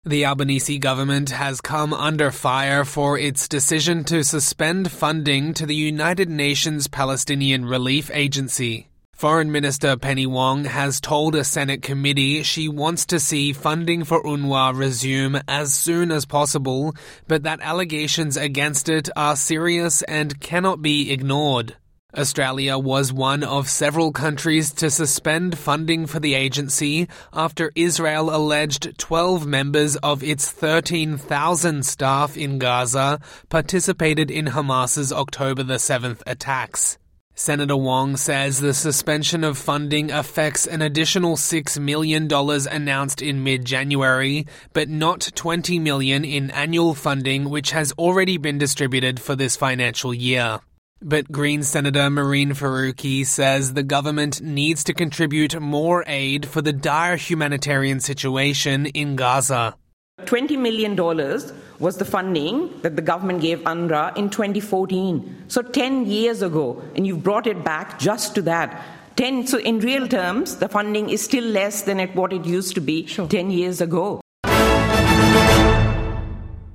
The Albanese government has come under fire for its decision to suspend funding to the United Nations Palestinian Relief Agency. Foreign Minister Penny Wong has told a Senate committee she wants to see funding for UNRWA resume as soon as possible, but that allegations against it are serious and cannot be ignored. Australia was one of several countries to suspend funding for the agency after Israel alleged 12 members of its 13,000 staff in Gaza participated in Hamas's October the 7th attacks. Senator Wong says the suspension of funding affects an additional $6 million announced in mid-January, but not $20 million in annual funding which has already been distributed for this financial year. But Green Senator Mehreen Faruqi says the government needs to contribute more aid for the dire humanitarian situation in Gaza. $20 million was the funding that the government gave UNRWA in 2014. So 10 years ago, and you've brought it back just to that. So in real terms, the funding is still less than what it used to be 10 years ago.